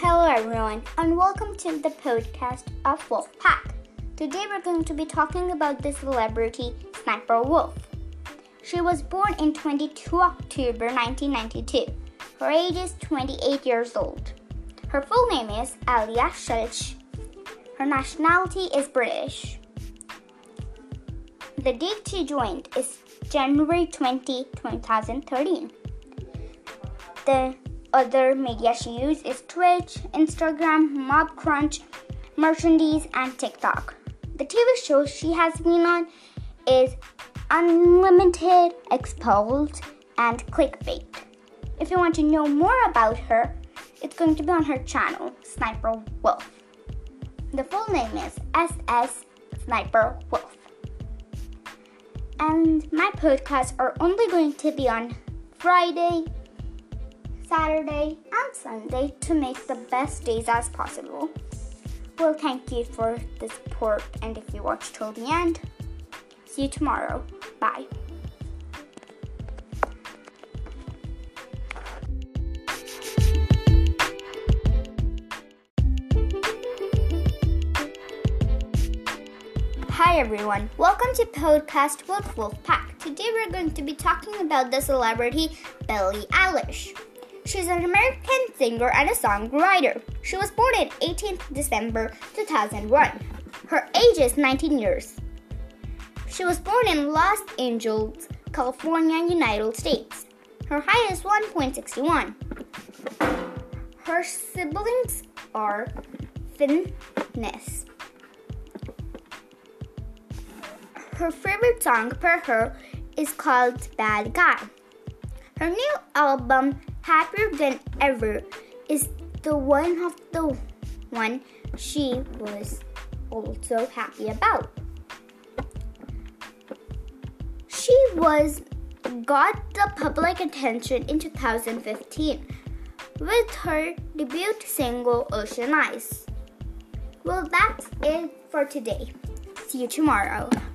Hello everyone and welcome to the podcast of Wolfpack. Today we're going to be talking about the celebrity Sniper Wolf. She was born in 22 October 1992. Her age is 28 years old. Her full name is Alia Schultz. Her nationality is British. The date she joined is January 20, 2013. The other media she uses is Twitch, Instagram, MobCrunch, Merchandise, and TikTok. The TV shows she has been on is Unlimited, Exposed, and Clickbait. If you want to know more about her, it's going to be on her channel, Sniper Wolf. The full name is SS Sniper Wolf. And my podcasts are only going to be on Friday, Saturday, and Sunday to make the best days as possible. Well, thank you for the support, and if you watch till the end, see you tomorrow. Bye. Hi everyone, welcome to podcast with Wolfpack. Today we're going to be talking about the celebrity Billie Eilish. She's an American singer and a songwriter. She was born on 18th December 2001. Her age is 19 years. She was born in Los Angeles, California, United States. Her height is 1.61. Her siblings are Finnes. Her favorite song per her is called Bad Guy. Her new album, Happier Than Ever, is the one she was also happy about. She got the public attention in 2015 with her debut single Ocean Eyes. Well, that's it for today. See you tomorrow.